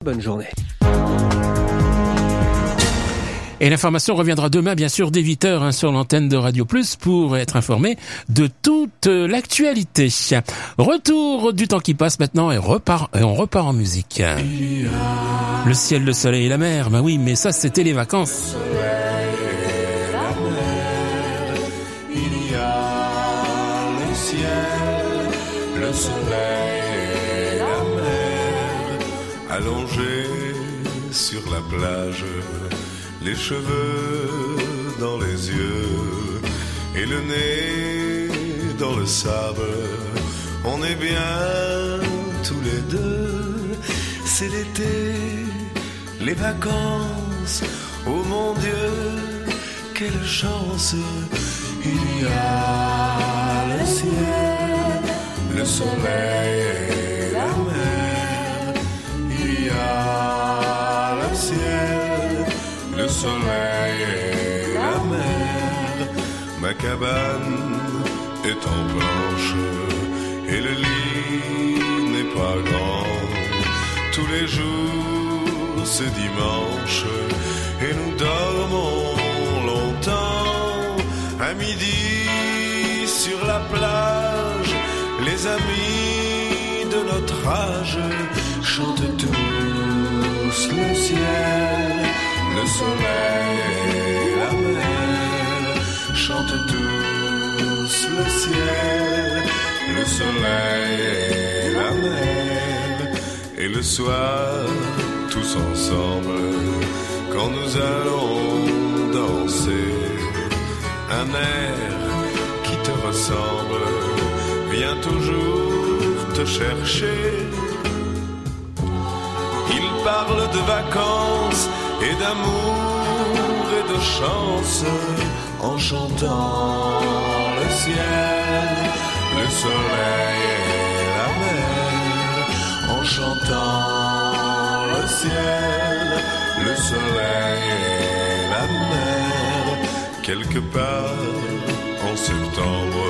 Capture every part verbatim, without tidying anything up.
Bonne journée. Et l'information reviendra demain, bien sûr, dès huit heures hein, sur l'antenne de Radio Plus pour être informé de toute l'actualité. Retour du temps qui passe maintenant et, repart, et on repart en musique. Le ciel, le soleil et la mer, bah oui, mais ça c'était les vacances. Il y a le ciel, le soleil et la mer, allongés sur la plage, les cheveux dans les yeux et le nez dans le sable. On est bien tous les deux, c'est l'été, les vacances. Oh mon Dieu, quelle chance! Il y a le ciel, le soleil et la mer. Il y a le ciel, le soleil et la mer. Ma cabane est en planche et le lit n'est pas grand. Tous les jours c'est dimanche et nous dormons longtemps. À midi sur la plage, les amis de notre âge chantent tous le ciel, le soleil et la mer. Chantent tous le ciel, le soleil et la mer. Et le soir, tous ensemble, quand nous allons danser, un air qui te ressemble vient toujours te chercher. Il parle de vacances et d'amour et de chance en chantant le ciel, le soleil et la mer. En chantant le ciel, le soleil et la mer. Quelque part en septembre,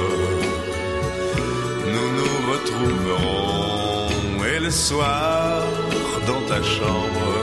nous nous retrouverons et le soir dans ta chambre,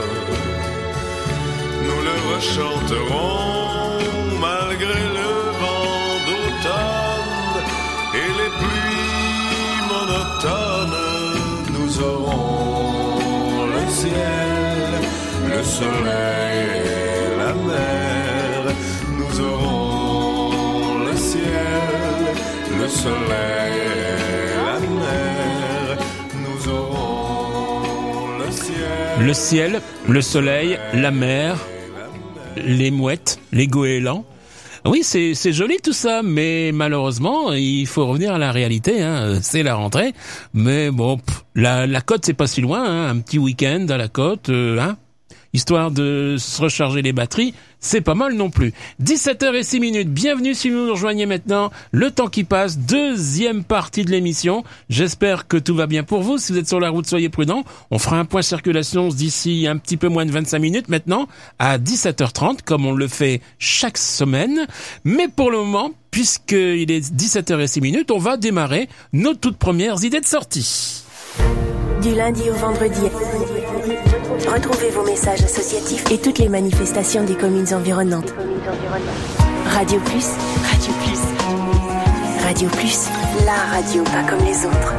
nous le rechanterons malgré le vent d'automne et les pluies monotones. Nous aurons le ciel, le soleil et la mer. Nous aurons le ciel, le soleil et la mer. Nous aurons le ciel. Le ciel, le soleil, la mer, les mouettes, les goélands. Oui, c'est, c'est joli tout ça, mais malheureusement, il faut revenir à la réalité, hein. C'est la rentrée. Mais bon, pff, la, la côte, c'est pas si loin, hein. Un petit week-end à la côte, euh, hein. Histoire de se recharger les batteries, c'est pas mal non plus. dix-sept heures six minutes, bienvenue si vous nous rejoignez maintenant. Le temps qui passe, deuxième partie de l'émission. J'espère que tout va bien pour vous. Si vous êtes sur la route, soyez prudents. On fera un point circulation d'ici un petit peu moins de vingt-cinq minutes maintenant, à dix-sept heures trente, comme on le fait chaque semaine. Mais pour le moment, puisqu'il est dix-sept heures six minutes, on va démarrer nos toutes premières idées de sortie. Du lundi au vendredi, retrouvez vos messages associatifs et toutes les manifestations des communes environnantes. Radio Plus, Radio Plus, Radio Plus, la radio pas comme les autres.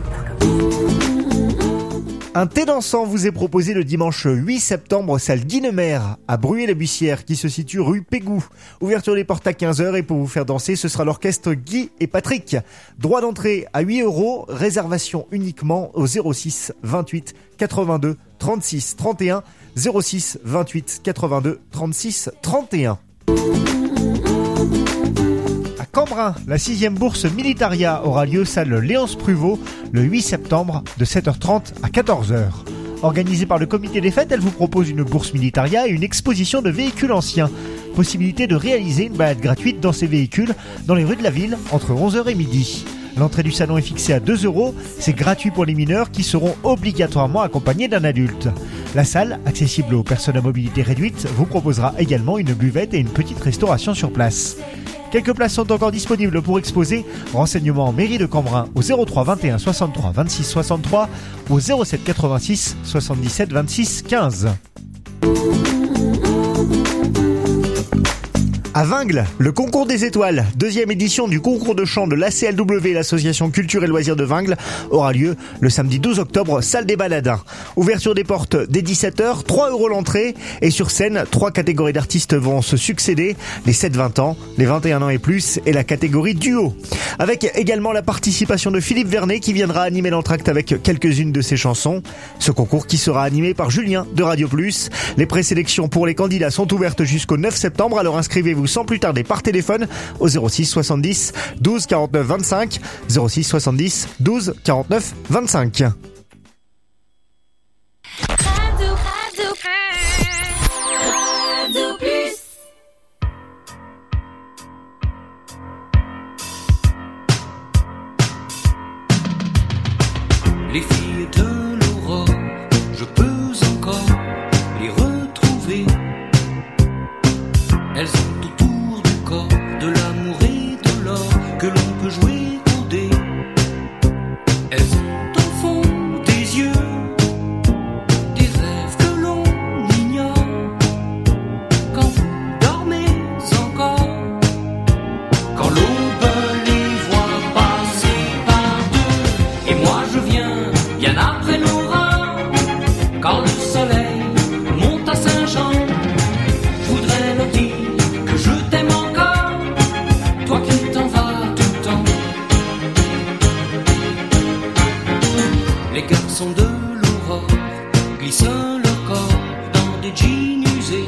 Un thé dansant vous est proposé le dimanche huit septembre, salle Guinemer, à Bruy-la-Bussière, qui se situe rue Pégou. Ouverture des portes à quinze heures et pour vous faire danser, ce sera l'orchestre Guy et Patrick. Droit d'entrée à huit euros, réservation uniquement au zéro six vingt-huit quatre-vingt-deux trente-six trente et un, zéro six vingt-huit quatre-vingt-deux trente-six trente et un. À Cambrin, la sixième bourse Militaria aura lieu salle Léonce Pruvot le huit septembre de sept heures trente à quatorze heures. Organisée par le comité des fêtes, elle vous propose une bourse Militaria et une exposition de véhicules anciens. Possibilité de réaliser une balade gratuite dans ces véhicules dans les rues de la ville entre onze heures et midi. L'entrée du salon est fixée à deux euros, c'est gratuit pour les mineurs qui seront obligatoirement accompagnés d'un adulte. La salle, accessible aux personnes à mobilité réduite, vous proposera également une buvette et une petite restauration sur place. Quelques places sont encore disponibles pour exposer. Renseignements en mairie de Cambrin au zéro trois vingt et un soixante-trois vingt-six soixante-trois ou au zéro sept quatre-vingt-six soixante-dix-sept vingt-six quinze. À Vingles, le concours des étoiles, deuxième édition du concours de chant de l'A C L W, l'association culture et loisirs de Vingles, aura lieu le samedi douze octobre, salle des Baladins. Ouverture des portes dès dix-sept heures, trois euros l'entrée, et sur scène, trois catégories d'artistes vont se succéder, les sept vingt ans, les vingt et un ans et plus, et la catégorie duo. Avec également la participation de Philippe Vernet qui viendra animer l'entracte avec quelques-unes de ses chansons. Ce concours qui sera animé par Julien de Radio Plus. Les présélections pour les candidats sont ouvertes jusqu'au neuf septembre, alors inscrivez-vous sans plus tarder par téléphone au zéro six soixante-dix douze quarante-neuf vingt-cinq, zéro six soixante-dix douze quarante-neuf vingt-cinq. Radio, Radio, Radio Plus. Les filles de l'aurore, je peux encore les retrouver. Elles ont autour du corps de l'amour et de l'or que l'on peut jouer au dé. Elles ont au fond des yeux des rêves que l'on ignore. Quand vous dormez encore, quand l'aube les voit passer par deux, et moi je viens bien après l'aurore, quand le soleil monte à Saint-Jean, je voudrais leur dire que je t'aime encore, toi qui t'en vas tout le temps. Les garçons de l'aurore glissent leur corps dans des jeans usés.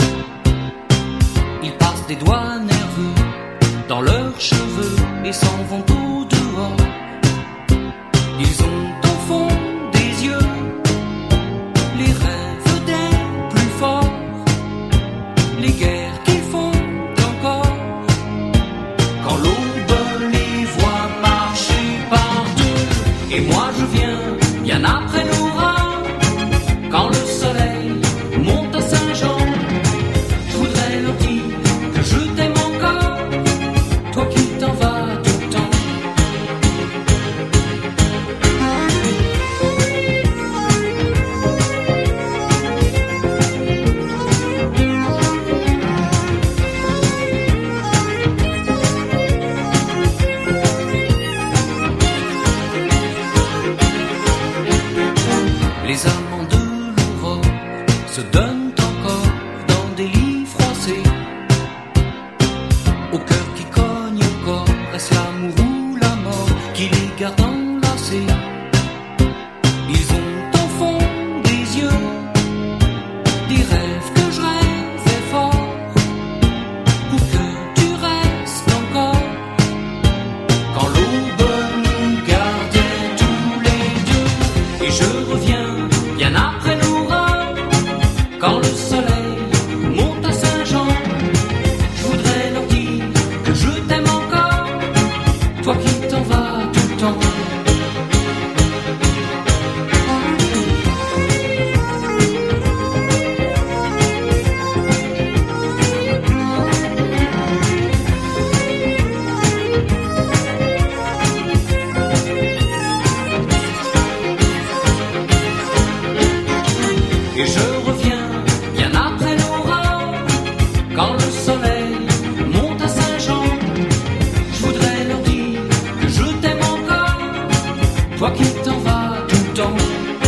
Ils passent des doigts nerveux dans leurs cheveux et s'en vont au dehors. Ils ont au fond des yeux les rêves des plus forts, les guerres qu'ils font encore, quand l'aube les voit marcher par deux. Et moi je viens bien après l'aurore, quand le soleil monte à Saint-Jean, je voudrais leur dire que je t'aime encore, toi qui t'en vas tout le temps. Les amants de l'aurore se donnent encore dans des lits froissés. Au cœur qui cogne encore, est-ce l'amour ou la mort qui les garde enlacés? Ils ont au fond des yeux des rêves que je rêvais fort, pour que tu restes encore, quand l'aube nous gardait tous les deux. Et je reviens bien après l'aurore, quand le soleil monte à Saint-Jean, je voudrais leur dire que je t'aime encore, toi qui t'en vas tout le temps. Et je reviens bien après l'aurore, quand le soleil monte à Saint-Jean, je voudrais leur dire que je t'aime encore, toi qui t'en vas tout le temps.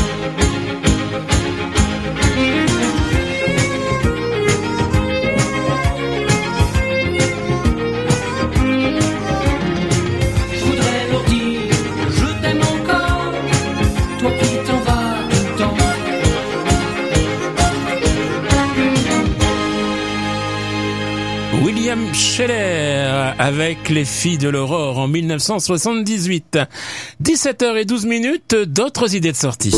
Je voudrais leur dire que je t'aime encore, toi qui t'en vas tout le temps. William Scheller avec Les Filles de l'Aurore en mille neuf cent soixante-dix-huit. dix-sept heures douze minutes, d'autres idées de sortie.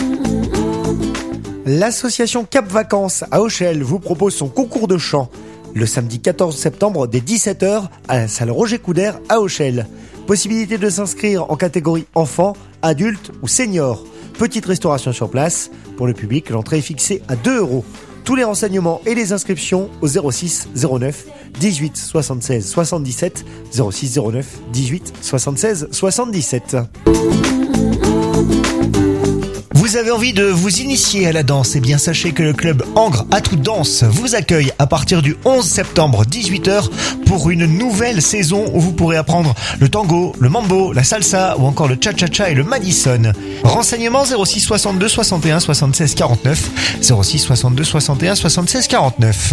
L'association Cap Vacances à Auchel vous propose son concours de chant le samedi quatorze septembre dès dix-sept heures à la salle Roger Couder à Auchel. Possibilité de s'inscrire en catégorie enfant, adulte ou senior. Petite restauration sur place. Pour le public, l'entrée est fixée à deux euros. Tous les renseignements et les inscriptions au zéro six zéro neuf dix-huit soixante-seize soixante-dix-sept, zéro six zéro neuf dix-huit soixante-seize soixante-dix-sept. Vous avez envie de vous initier à la danse? Eh bien, sachez que le club Angres Atout Danse vous accueille à partir du onze septembre dix-huit heures pour une nouvelle saison où vous pourrez apprendre le tango, le mambo, la salsa ou encore le cha-cha-cha et le Madison. Renseignements zéro six soixante-deux soixante et un soixante-seize quarante-neuf, zéro six soixante-deux soixante et un soixante-seize quarante-neuf.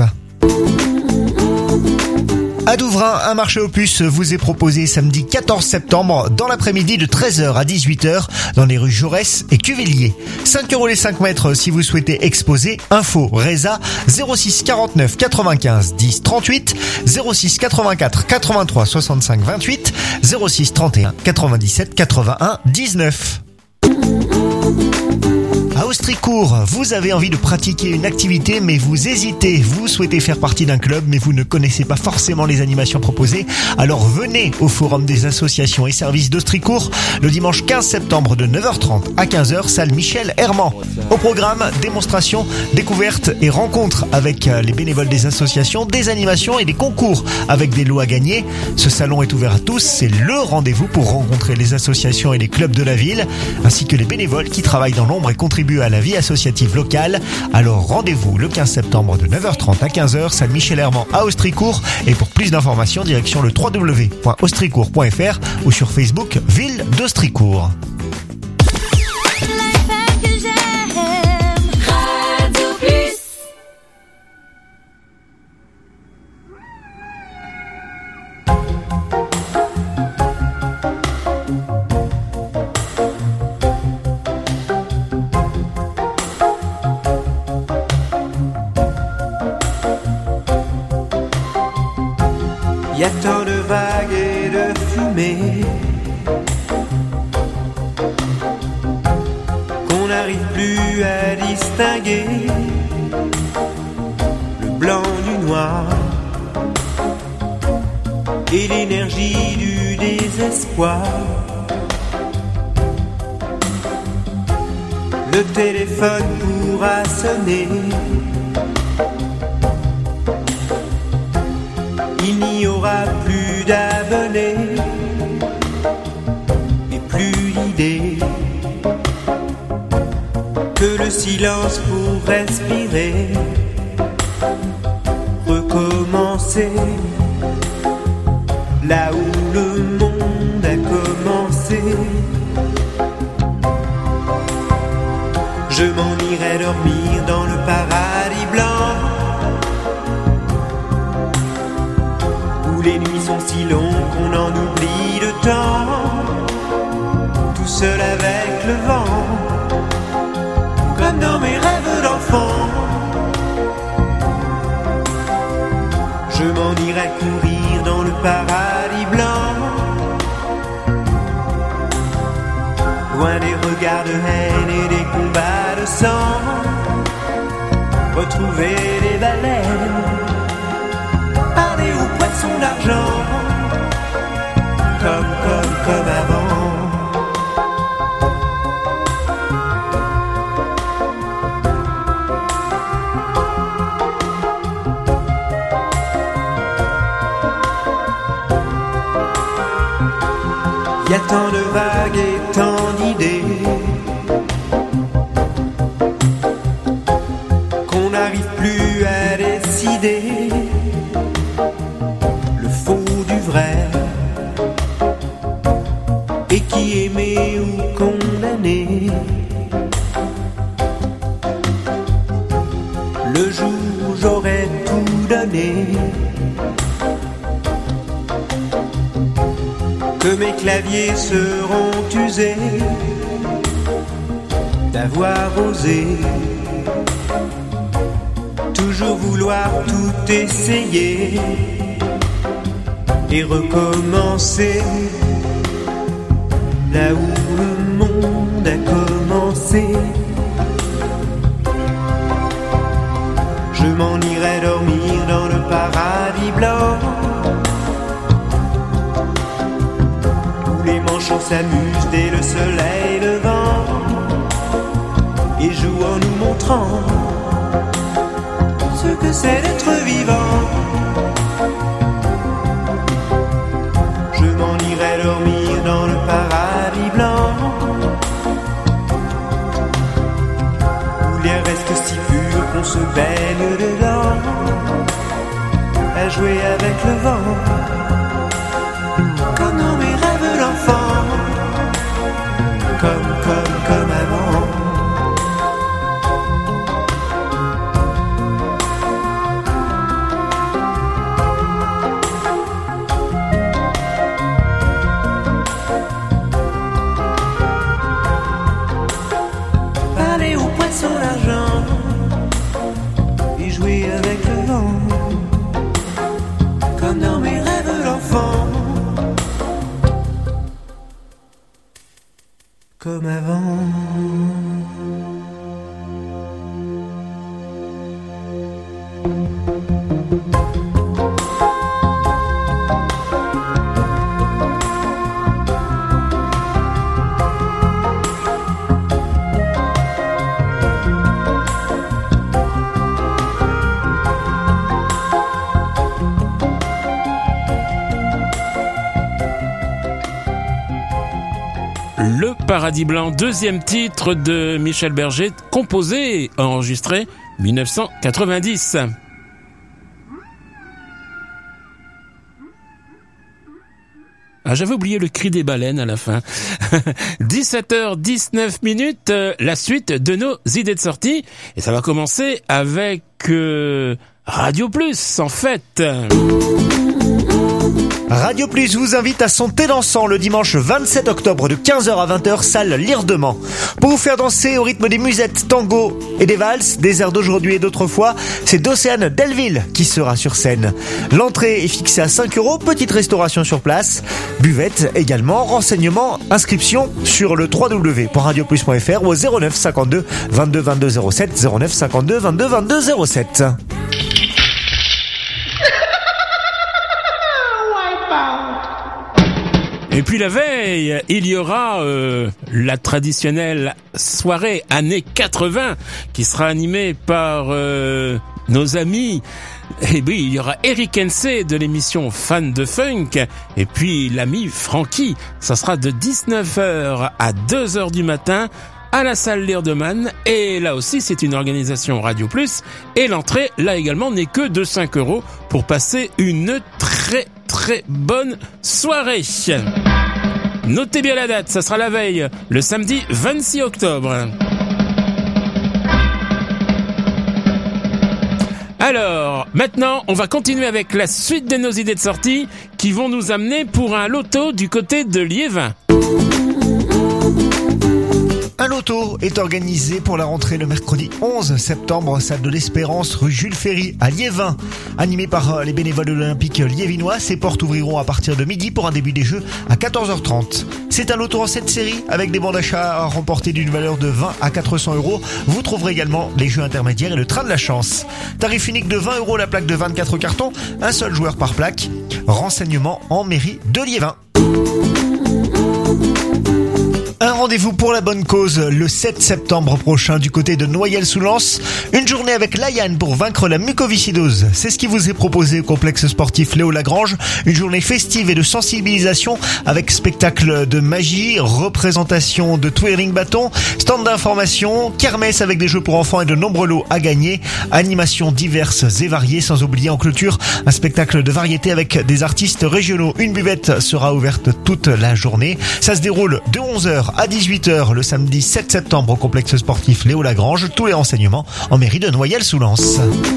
À Douvrin, un marché aux puces vous est proposé samedi quatorze septembre dans l'après-midi de treize heures à dix-huit heures dans les rues Jaurès et Cuvillier. cinq euros les cinq mètres si vous souhaitez exposer. Info Reza zéro six quarante-neuf quatre-vingt-quinze dix trente-huit, zéro six quatre-vingt-quatre quatre-vingt-trois soixante-cinq vingt-huit, zéro six trente et un quatre-vingt-dix-sept quatre-vingt-un dix-neuf. À Austricourt, vous avez envie de pratiquer une activité mais vous hésitez, vous souhaitez faire partie d'un club mais vous ne connaissez pas forcément les animations proposées, alors venez au Forum des associations et services d'Austricourt le dimanche quinze septembre de neuf heures trente à quinze heures, salle Michel Herman. Au programme, démonstrations, découvertes et rencontres avec les bénévoles des associations, des animations et des concours avec des lots à gagner. Ce salon est ouvert à tous, c'est le rendez-vous pour rencontrer les associations et les clubs de la ville, ainsi que les bénévoles qui travaillent dans l'ombre et contribuent à la vie associative locale. Alors rendez-vous le quinze septembre de neuf heures trente à quinze heures, salle Michel Herman à Austricourt. Et pour plus d'informations, direction le w w w point austricourt point f r ou sur Facebook Ville d'Austricourt. Y a tant de vagues et de fumée qu'on n'arrive plus à distinguer le blanc du noir et l'énergie du désespoir. Le téléphone pourra sonner, il n'y aura plus d'abonnés et plus d'idées que le silence pour respirer, recommencer là où le monde a commencé. Je m'en irai dormir dans le paradis blanc, les nuits sont si longues qu'on en oublie le temps, tout seul avec le vent, comme dans mes rêves d'enfant. Je m'en irai courir dans le paradis blanc, loin des regards de haine et des combats de sang, retrouver les baleines aux poissons d'argent, comme, comme, comme avant. Y a tant de vagues et tant d'idées qu'on n'arrive plus à décider et qui aimait ou condamné. Le jour où j'aurais tout donné, que mes claviers seront usés d'avoir osé toujours vouloir tout essayer et recommencer là où le monde a commencé. Je m'en irai dormir dans le paradis blanc, où les manchots s'amusent dès le soleil levant et jouent en nous montrant ce que c'est d'être vivant. Je m'en irai dormir dans le paradis blanc, où l'air reste si pur qu'on se baigne dedans, à jouer avec le vent, comme dans mes rêves d'enfant, comme, comme, comme avant. Parler aux poissons d'argent et jouer avec le vent, comme dans mes rêves d'enfant, comme avant. Le Paradis Blanc, deuxième titre de Michel Berger, composé et enregistré dix-neuf cent quatre-vingt-dix. Ah, j'avais oublié le cri des baleines à la fin. dix-sept heures dix-neuf minutes, euh, la suite de nos idées de sortie. Et ça va commencer avec euh, Radio Plus, en fait. Radio Plus vous invite à son thé dansant le dimanche vingt-sept octobre de quinze heures à vingt heures, salle L'Irdement. Pour vous faire danser au rythme des musettes, tango et des valses, des airs d'aujourd'hui et d'autrefois, c'est Docéane Delville qui sera sur scène. L'entrée est fixée à cinq euros, petite restauration sur place, buvette également, renseignements, inscription sur le w w w point radio plus point f r ou au zéro neuf cinquante-deux vingt-deux vingt-deux zéro sept, zéro neuf cinquante-deux vingt-deux vingt-deux zéro sept. Et puis la veille, il y aura euh, la traditionnelle soirée années quatre-vingts qui sera animée par euh, nos amis. Et oui, il y aura Eric Hensey de l'émission Fan de Funk et puis l'ami Francky. Ça sera de dix-neuf heures à deux heures du matin à la salle L'Irdement. Et là aussi, c'est une organisation Radio Plus. Et l'entrée, là également, n'est que de cinq euros pour passer une très très bonne soirée. Notez bien la date, ça sera la veille, le samedi vingt-six octobre. Alors, maintenant, on va continuer avec la suite de nos idées de sortie qui vont nous amener pour un loto du côté de Liévin. Un loto est organisé pour la rentrée le mercredi onze septembre, salle de l'Espérance, rue Jules Ferry à Liévin. Animé par les bénévoles de l'Olympique liévinois, ses portes ouvriront à partir de midi pour un début des jeux à quatorze heures trente. C'est un loto en sept séries avec des bons d'achat à remporter d'une valeur de vingt à quatre cents euros. Vous trouverez également les jeux intermédiaires et le train de la chance. Tarif unique de vingt euros la plaque de vingt-quatre cartons, un seul joueur par plaque. Renseignements en mairie de Liévin. Un rendez-vous pour la bonne cause le sept septembre prochain du côté de Noyelles-sous-Lens. Une journée avec l'A Y A N pour vaincre la mucoviscidose. C'est ce qui vous est proposé au complexe sportif Léo Lagrange. Une journée festive et de sensibilisation avec spectacle de magie, représentation de twirling bâton, stand d'information, kermesse avec des jeux pour enfants et de nombreux lots à gagner, animations diverses et variées, sans oublier en clôture un spectacle de variété avec des artistes régionaux. Une buvette sera ouverte toute la journée. Ça se déroule de onze heures à dix-huit heures le samedi sept septembre au complexe sportif Léo Lagrange. Tous les renseignements en mairie de Noyelles-sous-Lens.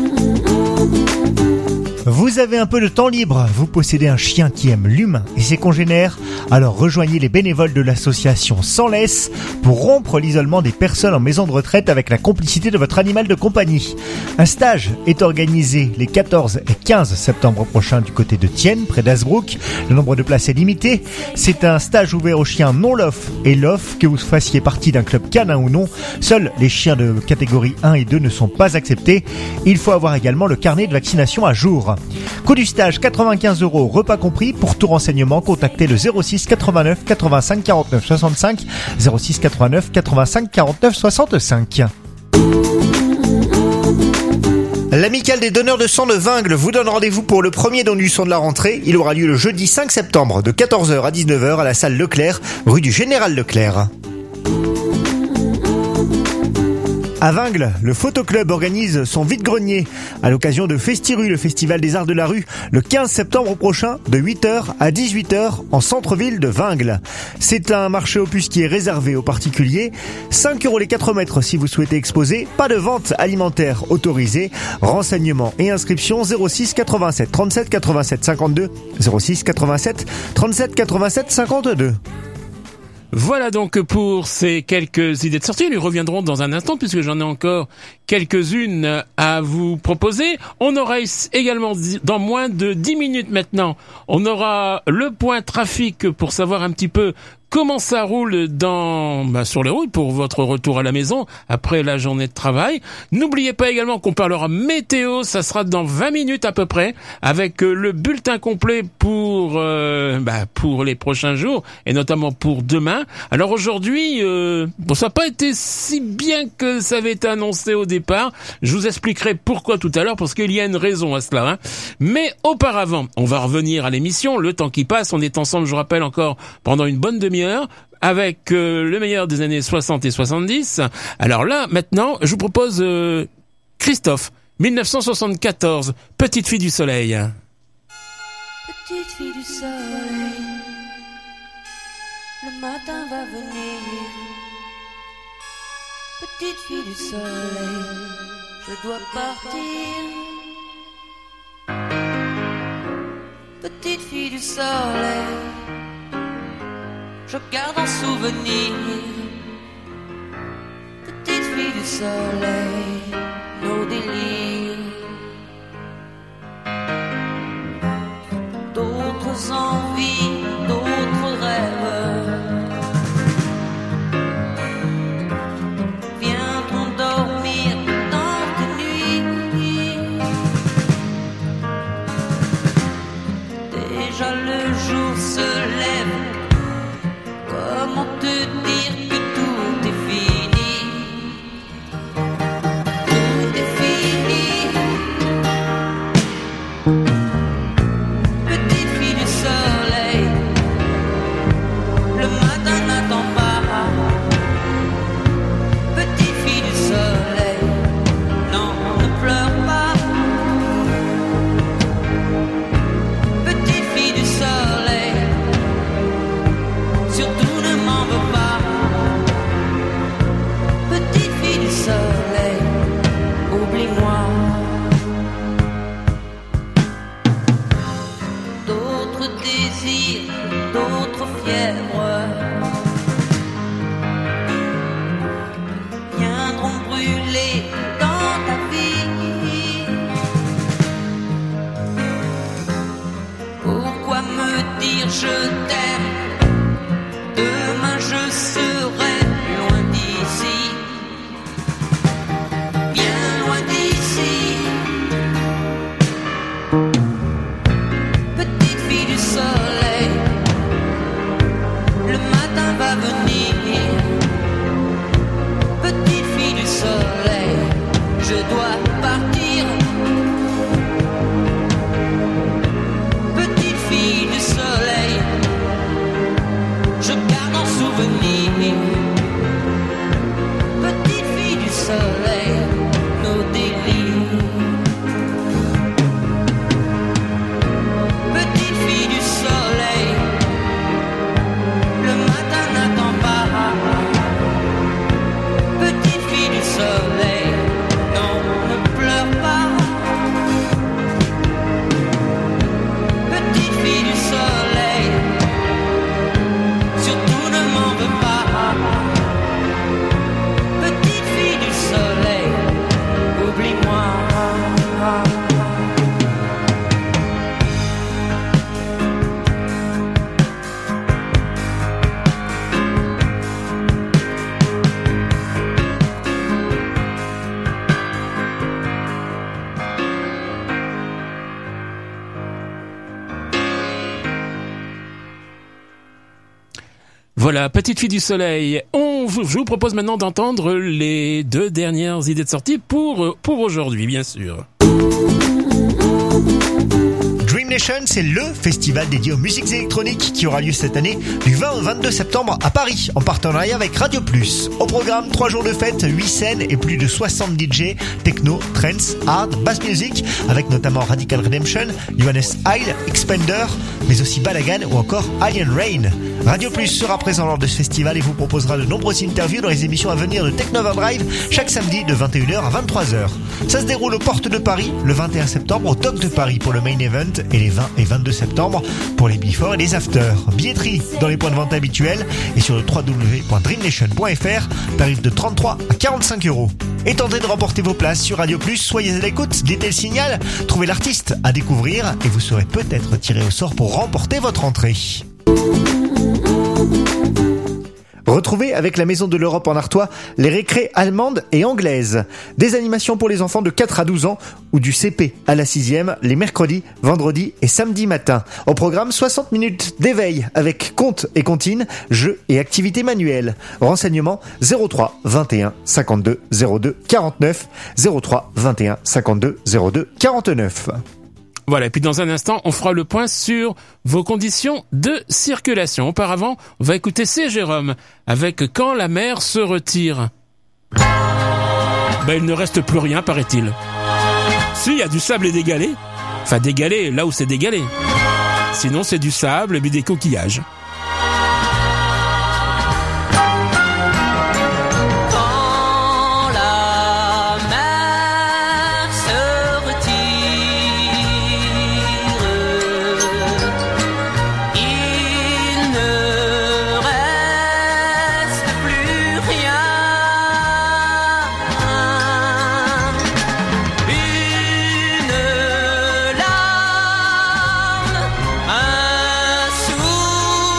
Vous avez un peu de temps libre, vous possédez un chien qui aime l'humain et ses congénères, alors rejoignez les bénévoles de l'association Sans Laisse pour rompre l'isolement des personnes en maison de retraite avec la complicité de votre animal de compagnie. Un stage est organisé les quatorze et quinze septembre prochains du côté de Thienne, près d'Hazebrouck. Le nombre de places est limité. C'est un stage ouvert aux chiens non lof et lof, que vous fassiez partie d'un club canin ou non. Seuls les chiens de catégorie un et deux ne sont pas acceptés. Il faut avoir également le carnet de vaccination à jour. Coût du stage quatre-vingt-quinze euros, repas compris. Pour tout renseignement, contactez le zéro six quatre-vingt-neuf quatre-vingt-cinq quarante-neuf soixante-cinq, zéro six quatre-vingt-neuf quatre-vingt-cinq quarante-neuf soixante-cinq. L'amicale des donneurs de sang de Vingles vous donne rendez-vous pour le premier don du sang de la rentrée. Il aura lieu le jeudi cinq septembre de quatorze heures à dix-neuf heures à la salle Leclerc, rue du Général Leclerc. À Vingles, le Photoclub organise son vide-grenier à l'occasion de Festi-Rue, le festival des arts de la rue, le quinze septembre prochain de huit heures à dix-huit heures en centre-ville de Vingles. C'est un marché aux puces qui est réservé aux particuliers. cinq euros les quatre mètres si vous souhaitez exposer. Pas de vente alimentaire autorisée. Renseignements et inscriptions zéro six quatre-vingt-sept trente-sept quatre-vingt-sept cinquante-deux zéro six quatre-vingt-sept trente-sept quatre-vingt-sept cinquante-deux. Voilà donc pour ces quelques idées de sortie. Nous reviendrons dans un instant puisque j'en ai encore quelques-unes à vous proposer. On aura également, dans moins de dix minutes maintenant, on aura le point trafic pour savoir un petit peu comment ça roule dans, bah, sur les routes pour votre retour à la maison après la journée de travail. N'oubliez pas également qu'on parlera météo, ça sera dans vingt minutes à peu près, avec euh, le bulletin complet pour euh, bah, pour les prochains jours et notamment pour demain. Alors aujourd'hui, euh, bon, ça n'a pas été si bien que ça avait été annoncé au départ. Je vous expliquerai pourquoi tout à l'heure, parce qu'il y a une raison à cela. Hein. Mais auparavant, on va revenir à l'émission. Le temps qui passe, on est ensemble, je vous rappelle encore, pendant une bonne demi-heure. Avec euh, le meilleur des années soixante et soixante-dix. Alors là, maintenant, je vous propose euh, Christophe, dix-neuf cent soixante-quatorze, Petite fille du soleil. Petite fille du soleil, le matin va venir. Petite fille du soleil, je dois partir. Petite fille du soleil, je garde en souvenir. Petite fille du soleil, nos délires. D'autres envies, d'autres rêves viendront dormir dans tes nuits. Déjà le jour se lève. Comment te dire que tout est fini? Tout est fini. Petite fille du soleil, le matin n'attend pas. Petite fille du soleil, non, ne pleure pas. Petite fille du soleil, surtout ne m'en veux pas. Petite fille du soleil, oublie-moi. D'autres désirs, d'autres fièvres viendront brûler dans ta vie. Pourquoi me dire je t'aime? Demain je serai loin d'ici, bien loin d'ici. Petite fille du soleil, le matin va venir. Petite fille du soleil, je dois partir. Petite fille du soleil, je garde en souvenir. Petite fille du soleil, nos délires. Petite fille du soleil, le matin n'attend pas. Petite fille du soleil, non, ne pleure pas. Petite fille du soleil, surtout ne m'en veux pas. Petite fille du soleil, oublie-moi. Voilà, Petite fille du soleil. On vous, je vous propose maintenant d'entendre les deux dernières idées de sortie pour, pour aujourd'hui, bien sûr. Dream Nation, c'est le festival dédié aux musiques électroniques qui aura lieu cette année du vingt au vingt-deux septembre à Paris, en partenariat avec Radio Plus. Au programme, trois jours de fête, huit scènes et plus de soixante D J, techno, trance, hard, bass music, avec notamment Radical Redemption, Johannes Heil, Expander, mais aussi Balagan ou encore Alien Rain. Radio Plus sera présent lors de ce festival et vous proposera de nombreuses interviews dans les émissions à venir de Techno Overdrive chaque samedi de vingt et une heures à vingt-trois heures. Ça se déroule aux Portes de Paris le vingt et un septembre, au Dock de Paris pour le main event et les vingt et vingt-deux septembre pour les before et les after. Billetterie dans les points de vente habituels et sur le w w w point dream nation point f r, tarif de trente-trois à quarante-cinq euros. Et tentez de remporter vos places sur Radio Plus, soyez à l'écoute, guettez le signal, trouvez l'artiste à découvrir et vous serez peut-être tiré au sort pour remporter votre entrée. Retrouvez avec la Maison de l'Europe en Artois les récrés allemandes et anglaises. Des animations pour les enfants de quatre à douze ans ou du C P à la sixième les mercredis, vendredis et samedis matin. Au programme, soixante minutes d'éveil avec contes et comptines, jeux et activités manuelles. Renseignements zéro trois vingt et un cinquante-deux zéro deux quarante-neuf, zéro trois vingt et un cinquante-deux zéro deux quarante-neuf. Voilà, et puis dans un instant, on fera le point sur vos conditions de circulation. Auparavant, on va écouter C. Jérôme avec « Quand la mer se retire ». Ben, il ne reste plus rien, paraît-il. Si, il y a du sable et des galets. Enfin, des galets, là où c'est des galets. Sinon, c'est du sable et puis des coquillages. Un sourire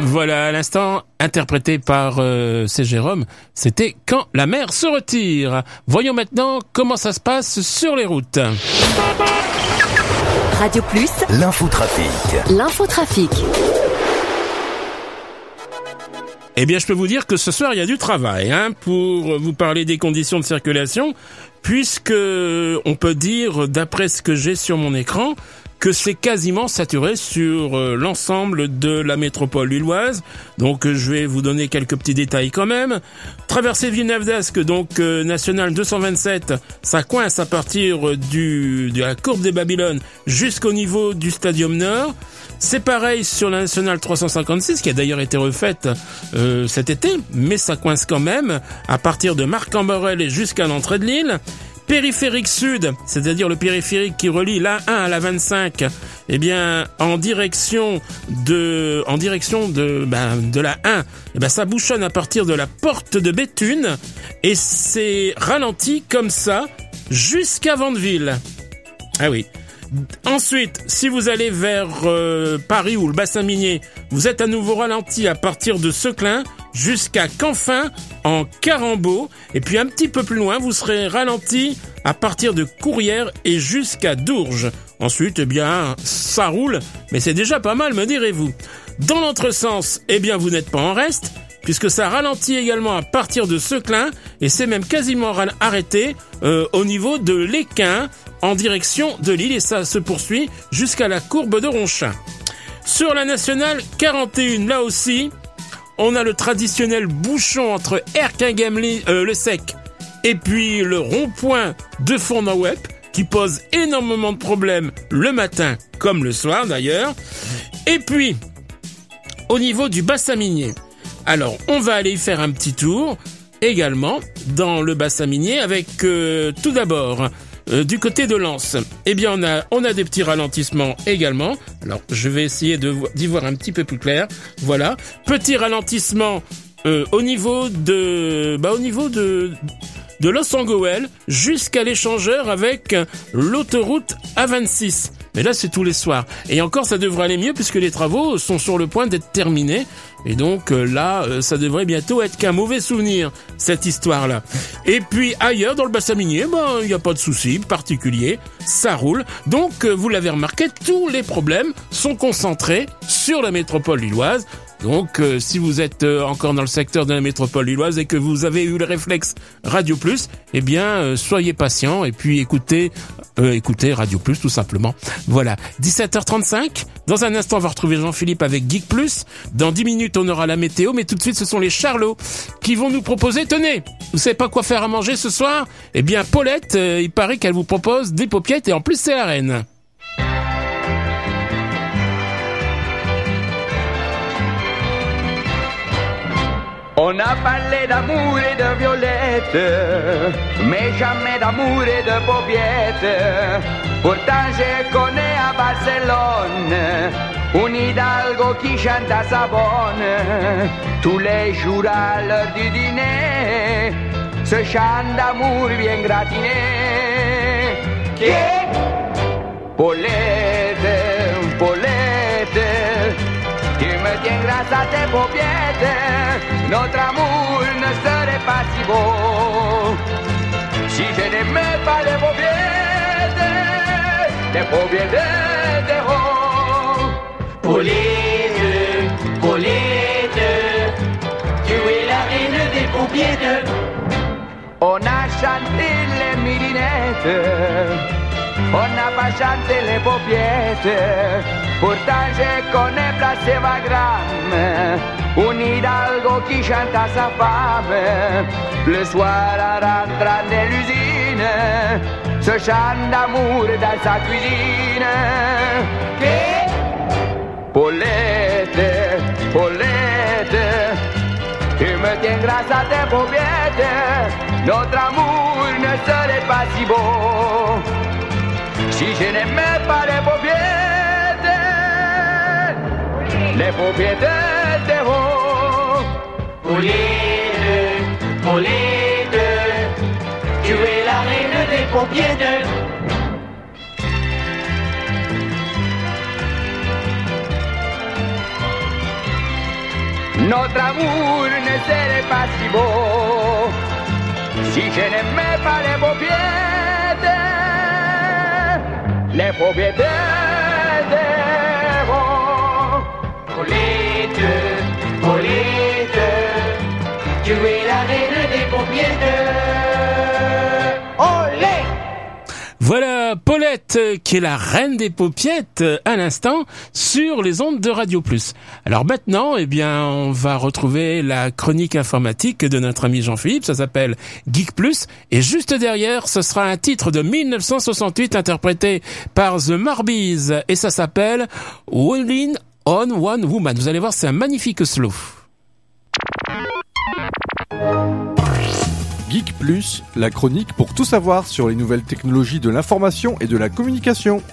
Voilà, à l'instant, interprété par euh, C. Jérôme, c'était « Quand la mer se retire ». Voyons maintenant comment ça se passe sur les routes. Radio Plus, L'infotrafic. l'infotrafic. Eh bien, je peux vous dire que ce soir, il y a du travail hein, pour vous parler des conditions de circulation, puisque on peut dire, d'après ce que j'ai sur mon écran, que c'est quasiment saturé sur euh, l'ensemble de la métropole lilloise. Donc euh, je vais vous donner quelques petits détails quand même. Traversée Villeneuve d'Ascq, donc euh, nationale deux cent vingt-sept, ça coince à partir du de la courbe des Babylones jusqu'au niveau du Stadium Nord. C'est pareil sur la nationale trois cent cinquante-six, qui a d'ailleurs été refaite euh, cet été, mais ça coince quand même à partir de Marc-en-Barœul et jusqu'à l'entrée de Lille. Périphérique sud, c'est-à-dire le périphérique qui relie l'A un à la vingt-cinq, eh bien, en direction de, en direction de, ben, de la un, eh ben, ça bouchonne à partir de la porte de Béthune et c'est ralenti comme ça jusqu'à Vandeville. Ah oui. Ensuite, si vous allez vers euh, Paris ou le bassin minier, vous êtes à nouveau ralenti à partir de Seclin jusqu'à Canfin en Carambeau. Et puis un petit peu plus loin, vous serez ralenti à partir de Courrières et jusqu'à Dourges. Ensuite, eh bien, ça roule, mais c'est déjà pas mal, me direz-vous. Dans l'entresens, eh bien, vous n'êtes pas en reste, puisque ça ralentit également à partir de Seclin, et c'est même quasiment arrêté euh, au niveau de l'Équin, en direction de Lille, et ça se poursuit jusqu'à la courbe de Ronchin. Sur la nationale quarante et un, là aussi, on a le traditionnel bouchon entre Erquinghem euh, le Sec et puis le rond-point de Fournoy-Wep, qui pose énormément de problèmes le matin comme le soir d'ailleurs. Et puis, au niveau du bassin minier, alors on va aller y faire un petit tour également dans le bassin minier avec euh, tout d'abord... Euh, du côté de Lens, eh bien on a on a des petits ralentissements également. Alors je vais essayer de d'y voir un petit peu plus clair. Voilà, petit ralentissement euh, au niveau de bah au niveau de de Los-Angeles jusqu'à l'échangeur avec l'autoroute A vingt-six. Mais là, c'est tous les soirs. Et encore, ça devrait aller mieux puisque les travaux sont sur le point d'être terminés. Et donc euh, là, euh, ça devrait bientôt être qu'un mauvais souvenir, cette histoire-là. Et puis ailleurs, dans le bassin minier, ben, il n'y a pas de souci particulier. Ça roule. Donc, euh, vous l'avez remarqué, tous les problèmes sont concentrés sur la métropole lilloise. Donc, euh, si vous êtes euh, encore dans le secteur de la métropole lilloise et que vous avez eu le réflexe Radio Plus, eh bien, euh, soyez patient et puis écoutez, euh, écoutez Radio Plus tout simplement. Voilà, dix-sept heures trente-cinq. Dans un instant, on va retrouver Jean-Philippe avec Geek Plus. Dans dix minutes, on aura la météo, mais tout de suite, ce sont les Charlots qui vont nous proposer. Tenez, vous savez pas quoi faire à manger ce soir? Eh bien, Paulette, euh, il paraît qu'elle vous propose des paupiètes et en plus, c'est la reine. On a parlé d'amour et de violette, mais jamais d'amour et de paupiètes. Pourtant je connais à Barcelone un hidalgo qui chante à sa bonne. Tous les jours à l'heure du dîner, ce chant d'amour bien gratiné. Qui est Paulette, Paulette, tu me tiens grâce à tes paupiètes. Notre amour ne serait pas si beau si je n'aimais pas les paupiètes, les paupiètes de rose. Paulette, Paulette, tu es la reine des paupiètes. On a chanté les mirinettes, on n'a pas chanté les paupiètes. Pourtant je connais Place Wagram, un hidalgo qui chante à sa femme le soir en rentrant de l'usine, ce chant d'amour dans sa cuisine. Qui Paulette, Paulette, tu me tiens grâce à tes paupiètes. Notre amour ne serait pas si beau si je n'aimais pas les paupiètes, les paupiètes de rose. Paulette, Paulette, tu es la reine des paupiètes. notre amour ne serait pas si beau si je n'aimais pas les paupiètes, les paupiètes d'Héron. Paulette, Paulette, tu es la reine des paupiètes. Olé! Voilà Paulette, qui est la reine des paupiettes, à l'instant, sur les ondes de Radio Plus. Alors maintenant, eh bien, on va retrouver la chronique informatique de notre ami Jean-Philippe, ça s'appelle Geek Plus, et juste derrière, ce sera un titre de mille neuf cent soixante-huit interprété par The Marbies, et ça s'appelle Wailing on One Woman. Vous allez voir, c'est un magnifique slow. Geek Plus, la chronique pour tout savoir sur les nouvelles technologies de l'information et de la communication.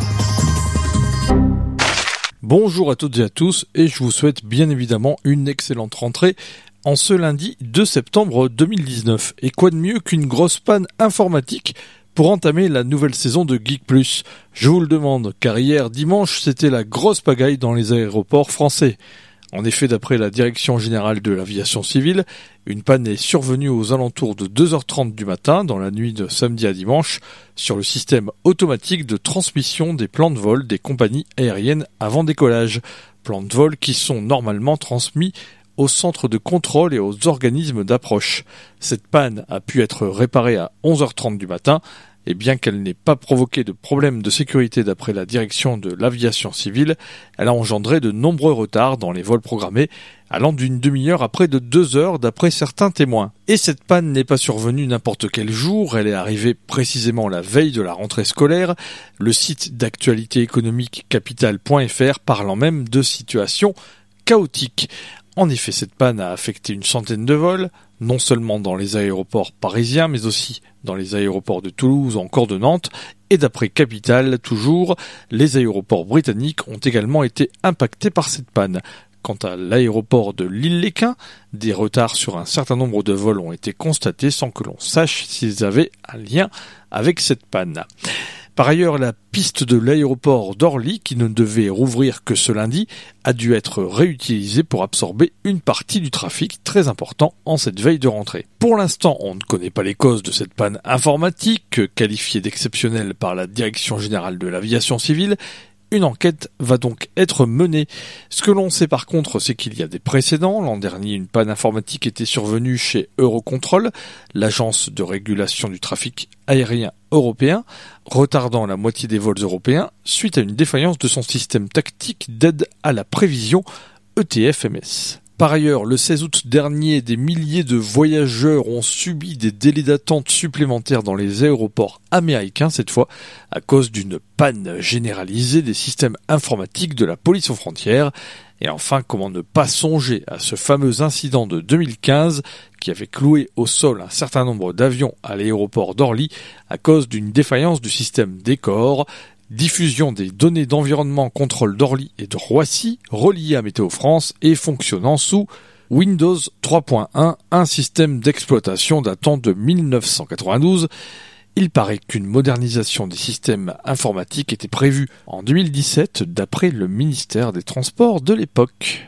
Bonjour à toutes et à tous, et je vous souhaite bien évidemment une excellente rentrée en ce lundi deux septembre deux mille dix-neuf. Et quoi de mieux qu'une grosse panne informatique pour entamer la nouvelle saison de Geek Plus? Je vous le demande, car hier dimanche, c'était la grosse pagaille dans les aéroports français. En effet, d'après la Direction Générale de l'Aviation Civile, une panne est survenue aux alentours de deux heures trente du matin, dans la nuit de samedi à dimanche, sur le système automatique de transmission des plans de vol des compagnies aériennes avant décollage. Plans de vol qui sont normalement transmis aux centres de contrôle et aux organismes d'approche. Cette panne a pu être réparée à onze heures trente du matin, et bien qu'elle n'ait pas provoqué de problème de sécurité d'après la direction de l'aviation civile, elle a engendré de nombreux retards dans les vols programmés, allant d'une demi-heure à près de deux heures d'après certains témoins. Et cette panne n'est pas survenue n'importe quel jour, elle est arrivée précisément la veille de la rentrée scolaire, le site d'actualité économique capital point f r parlant même de situation chaotique. En effet, cette panne a affecté une centaine de vols, non seulement dans les aéroports parisiens, mais aussi dans les aéroports de Toulouse ou encore de Nantes, et d'après Capital, toujours, les aéroports britanniques ont également été impactés par cette panne. Quant à l'aéroport de Lille-Léquin, des retards sur un certain nombre de vols ont été constatés sans que l'on sache s'ils avaient un lien avec cette panne. Par ailleurs, la piste de l'aéroport d'Orly, qui ne devait rouvrir que ce lundi, a dû être réutilisée pour absorber une partie du trafic très important en cette veille de rentrée. Pour l'instant, on ne connaît pas les causes de cette panne informatique, qualifiée d'exceptionnelle par la Direction Générale de l'Aviation Civile. Une enquête va donc être menée. Ce que l'on sait par contre, c'est qu'il y a des précédents. L'an dernier, une panne informatique était survenue chez Eurocontrol, l'agence de régulation du trafic aérien européen, retardant la moitié des vols européens suite à une défaillance de son système tactique d'aide à la prévision E T F M S. Par ailleurs, le seize août dernier, des milliers de voyageurs ont subi des délais d'attente supplémentaires dans les aéroports américains, cette fois à cause d'une panne généralisée des systèmes informatiques de la police aux frontières. Et enfin, comment ne pas songer à ce fameux incident de deux mille quinze qui avait cloué au sol un certain nombre d'avions à l'aéroport d'Orly à cause d'une défaillance du système Décor. Diffusion des données d'environnement contrôle d'Orly et de Roissy, reliées à Météo France et fonctionnant sous Windows trois point un, un système d'exploitation datant de mille neuf cent quatre-vingt-douze. Il paraît qu'une modernisation des systèmes informatiques était prévue en deux mille dix-sept d'après le ministère des Transports de l'époque.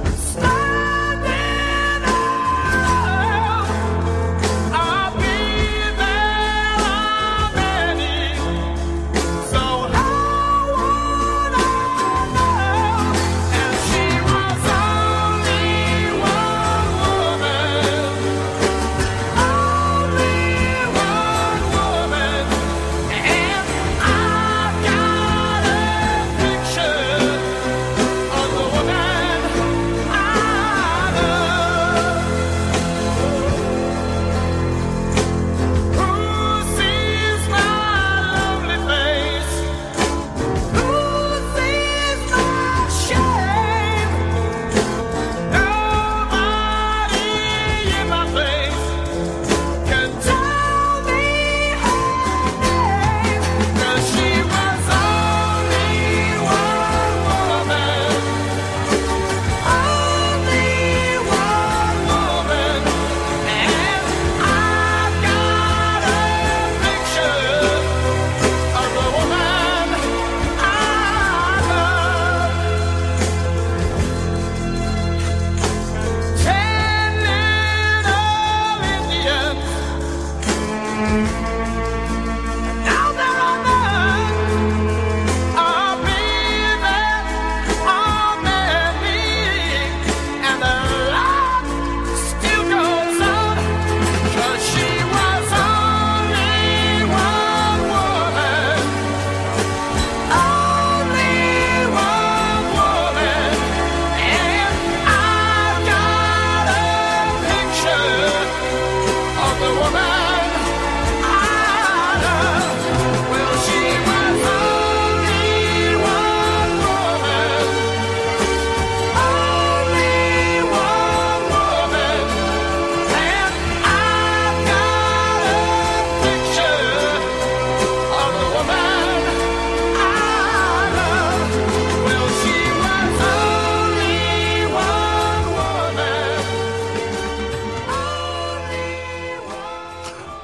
I'll be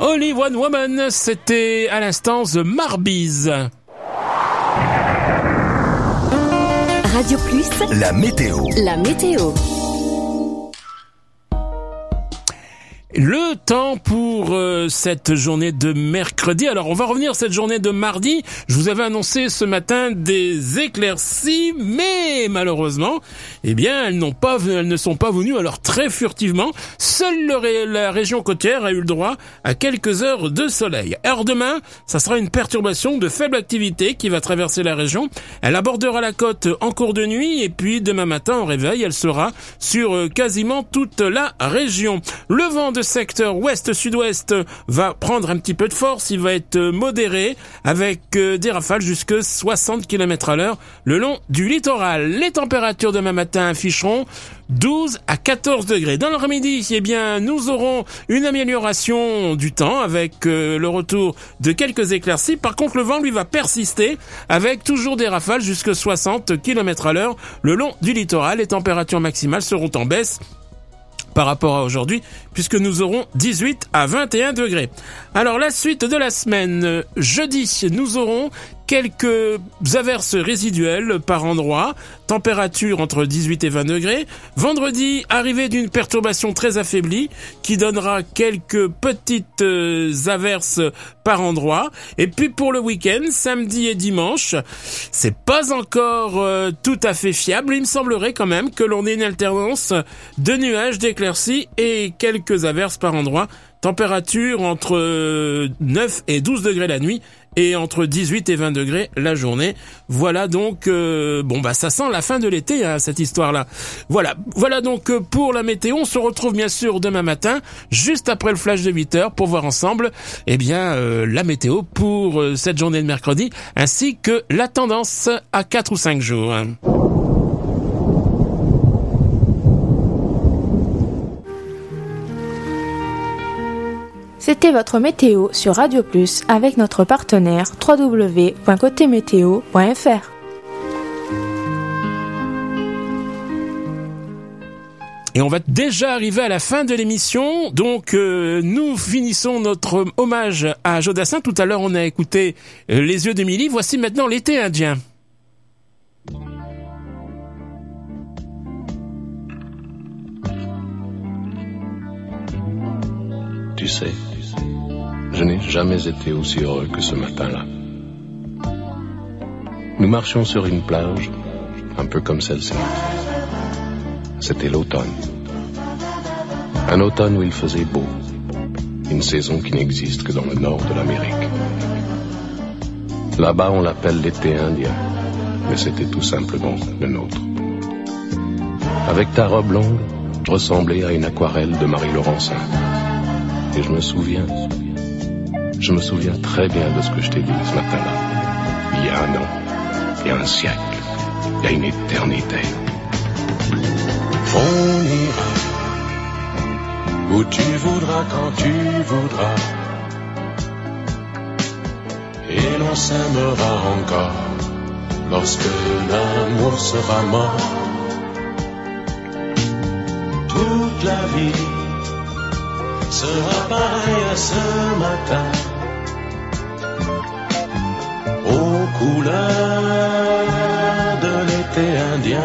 Only One Woman, c'était à l'instant The Marbies. Radio Plus, la météo. La météo. Le temps pour euh, cette journée de mercredi. Alors, on va revenir cette journée de mardi. Je vous avais annoncé ce matin des éclaircies, mais malheureusement, eh bien, elles n'ont pas, elles ne sont pas venues. Alors, très furtivement, seule le ré- la région côtière a eu le droit à quelques heures de soleil. Alors, demain, ça sera une perturbation de faible activité qui va traverser la région. Elle abordera la côte en cours de nuit et puis demain matin, au réveil, elle sera sur euh, quasiment toute la région. Le vent de secteur ouest-sud-ouest va prendre un petit peu de force, il va être modéré avec euh, des rafales jusque soixante kilomètres à l'heure le long du littoral. Les températures demain matin afficheront douze à quatorze degrés. Dans l'après-midi, eh bien, nous aurons une amélioration du temps avec euh, le retour de quelques éclaircies. Par contre, le vent, lui, va persister avec toujours des rafales jusque soixante kilomètres à l'heure le long du littoral. Les températures maximales seront en baisse par rapport à aujourd'hui, puisque nous aurons dix-huit à vingt et un degrés. Alors, la suite de la semaine, jeudi, nous aurons quelques averses résiduelles par endroit, température entre dix-huit et vingt degrés. Vendredi, arrivée d'une perturbation très affaiblie qui donnera quelques petites euh, averses par endroit. Et puis pour le week-end, samedi et dimanche, c'est pas encore euh, tout à fait fiable. Il me semblerait quand même que l'on ait une alternance de nuages, d'éclaircies et quelques averses par endroit. Température entre neuf et douze degrés la nuit et entre dix-huit et vingt degrés la journée. Voilà donc, euh, bon bah ça sent la fin de l'été, hein, cette histoire-là. Voilà, voilà donc euh, pour la météo. On se retrouve bien sûr demain matin, juste après le flash de huit heures, pour voir ensemble, eh bien euh, la météo pour euh, cette journée de mercredi, ainsi que la tendance à quatre ou cinq jours. C'était votre météo sur Radio Plus avec notre partenaire w w w point côté météo point f r. Et on va déjà arriver à la fin de l'émission, donc euh, nous finissons notre hommage à Jodassin. Tout à l'heure on a écouté euh, Les yeux d'Émilie, voici maintenant l'été indien. Tu sais, je n'ai jamais été aussi heureux que ce matin-là. Nous marchions sur une plage, un peu comme celle-ci. C'était l'automne. Un automne où il faisait beau. Une saison qui n'existe que dans le nord de l'Amérique. Là-bas, on l'appelle l'été indien, mais c'était tout simplement le nôtre. Avec ta robe longue, je ressemblais à une aquarelle de Marie Laurencin. Et je me souviens, je me souviens très bien de ce que je t'ai dit ce matin-là. Il y a un an, il y a un siècle, il y a une éternité. On ira où tu voudras, quand tu voudras. Et l'on s'aimera encore lorsque l'amour sera mort. Toute la vie sera pareil à ce matin, aux couleurs de l'été indien.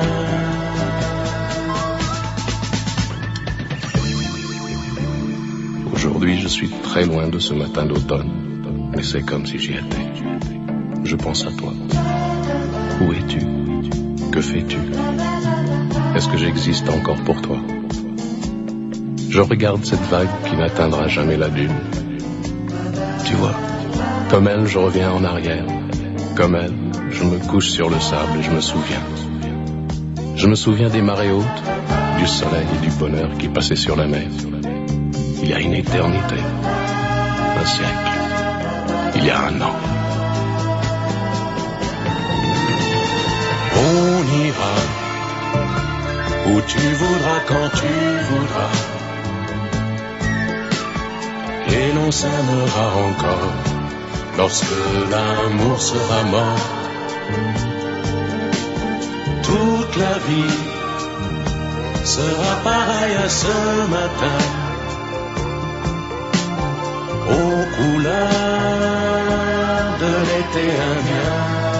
Aujourd'hui, je suis très loin de ce matin d'automne, mais c'est comme si j'y étais. Je pense à toi. Où es-tu? Que fais-tu? Est-ce que j'existe encore pour toi? Je regarde cette vague qui n'atteindra jamais la dune. Tu vois, comme elle, je reviens en arrière. Comme elle, je me couche sur le sable et je me souviens. Je me souviens des marées hautes, du soleil et du bonheur qui passaient sur la mer. Il y a une éternité, un siècle, il y a un an. On ira où tu voudras, quand tu voudras. Et l'on s'aimera encore lorsque l'amour sera mort. Toute la vie sera pareille à ce matin, aux couleurs de l'été indien.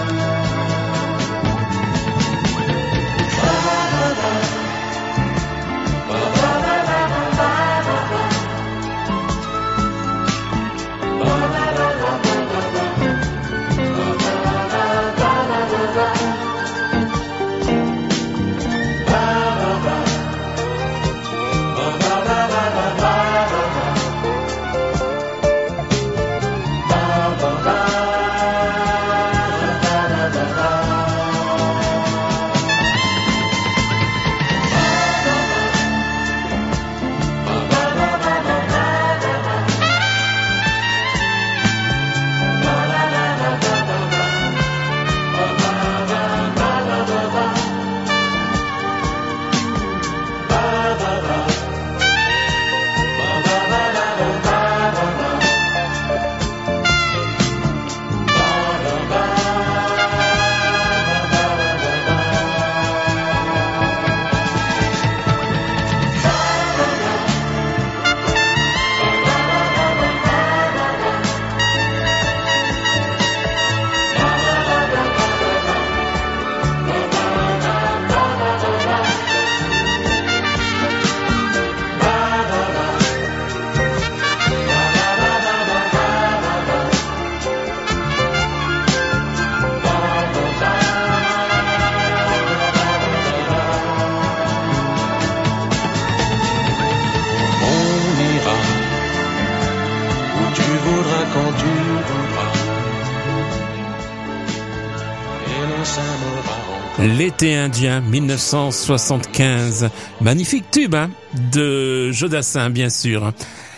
L'été indien, dix-neuf cent soixante-quinze. Magnifique tube, hein, de Jodassin, bien sûr.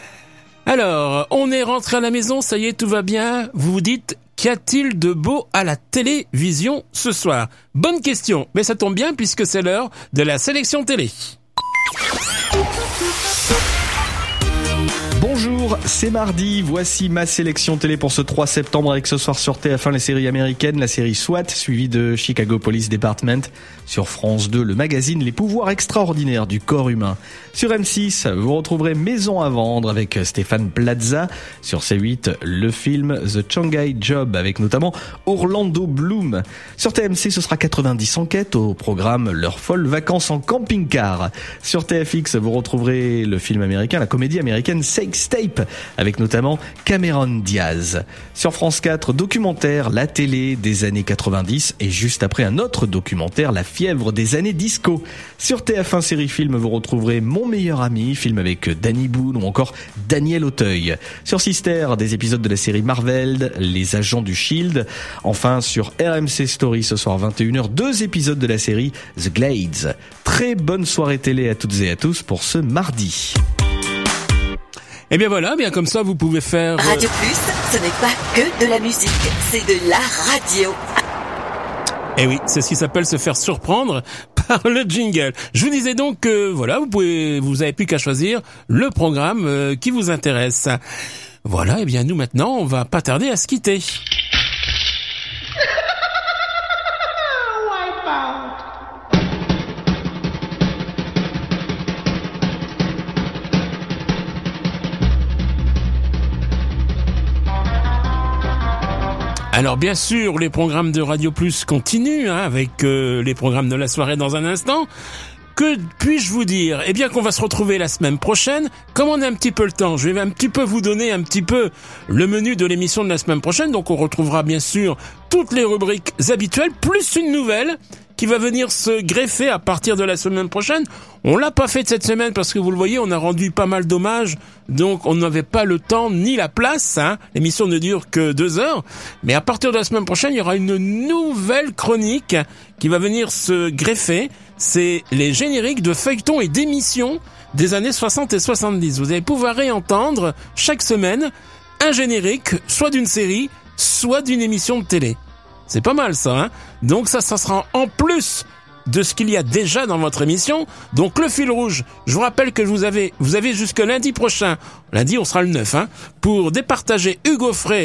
Alors, on est rentré à la maison, ça y est, tout va bien. Vous vous dites, qu'y a-t-il de beau à la télévision ce soir? Bonne question, mais ça tombe bien puisque c'est l'heure de la sélection télé. Bonjour, c'est mardi, voici ma sélection télé pour ce trois septembre avec ce soir sur T F un les séries américaines, la série SWAT suivie de Chicago Police Department, sur France deux le magazine Les pouvoirs extraordinaires du corps humain. Sur M six, vous retrouverez Maison à vendre avec Stéphane Plaza, sur C huit le film The Shanghai Job avec notamment Orlando Bloom. Sur T M C ce sera quatre-vingt-dix enquêtes, au programme Leurs folles vacances en camping-car. Sur T F X vous retrouverez le film américain, la comédie américaine Sextape avec notamment Cameron Diaz. Sur France quatre, documentaire La télé des années quatre-vingt-dix et juste après un autre documentaire La fièvre des années disco. Sur T F un série film vous retrouverez Mon meilleur ami, film avec Danny Boone ou encore Daniel Auteuil. Sur Sister, des épisodes de la série Marvel, Les agents du Shield. Enfin sur R M C Story ce soir vingt et une heures, deux épisodes de la série The Glades. Très bonne soirée télé à toutes et à tous pour ce mardi. Et bien voilà, bien comme ça vous pouvez faire... Radio Plus, ce n'est pas que de la musique, c'est de la radio. Eh oui, c'est ce qui s'appelle se faire surprendre par le jingle. Je vous disais donc que voilà, vous pouvez, vous avez plus qu'à choisir le programme euh, qui vous intéresse. Voilà, et bien nous maintenant, on va pas tarder à se quitter. Alors bien sûr, les programmes de Radio Plus continuent, hein, avec euh, les programmes de la soirée dans un instant. Que puis-je vous dire? Eh bien qu'on va se retrouver la semaine prochaine. Comme on a un petit peu le temps, je vais un petit peu vous donner un petit peu le menu de l'émission de la semaine prochaine. Donc on retrouvera bien sûr toutes les rubriques habituelles, plus une nouvelle qui va venir se greffer à partir de la semaine prochaine. On l'a pas fait de cette semaine parce que vous le voyez, on a rendu pas mal d'hommages, donc on n'avait pas le temps ni la place, hein. L'émission ne dure que deux heures, mais à partir de la semaine prochaine, il y aura une nouvelle chronique qui va venir se greffer. C'est les génériques de feuilletons et d'émissions des années soixante et soixante-dix. Vous allez pouvoir réentendre chaque semaine un générique, soit d'une série, soit d'une émission de télé. C'est pas mal ça, hein. Donc ça, ça sera en plus de ce qu'il y a déjà dans votre émission. Donc le fil rouge, je vous rappelle que vous avez, vous avez jusque lundi prochain, lundi on sera le neuf, hein, pour départager Hugo Frey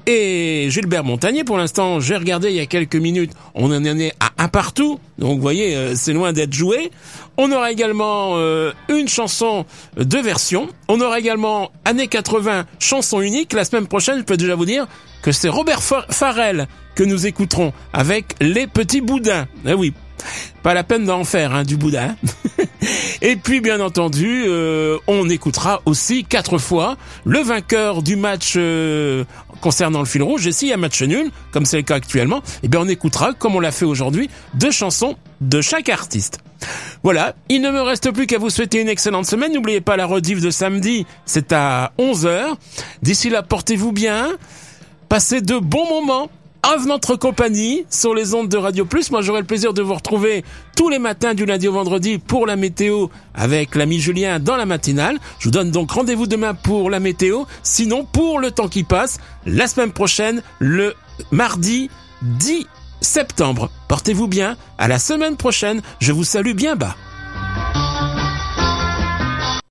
et Gilbert Montagnier. Pour l'instant, j'ai regardé il y a quelques minutes, on en est à un partout, donc vous voyez, euh, c'est loin d'être joué. On aura également euh, une chanson de version, on aura également années quatre-vingts, chanson unique. La semaine prochaine, je peux déjà vous dire que c'est Robert Farrell que nous écouterons avec Les Petits Boudins. Eh oui, pas la peine d'en faire hein, du boudin. Et puis bien entendu, euh, on écoutera aussi quatre fois le vainqueur du match euh, concernant le fil rouge. Et s'il y a match nul, comme c'est le cas actuellement, eh bien on écoutera, comme on l'a fait aujourd'hui, deux chansons de chaque artiste. Voilà, il ne me reste plus qu'à vous souhaiter une excellente semaine. N'oubliez pas la rediff de samedi, c'est à onze heures. D'ici là, portez-vous bien, passez de bons moments à notre compagnie sur les ondes de Radio Plus. Moi, j'aurai le plaisir de vous retrouver tous les matins du lundi au vendredi pour la météo avec l'ami Julien dans la matinale. Je vous donne donc rendez-vous demain pour la météo. Sinon, pour le temps qui passe, la semaine prochaine, le mardi dix septembre. Portez-vous bien. À la semaine prochaine. Je vous salue bien bas.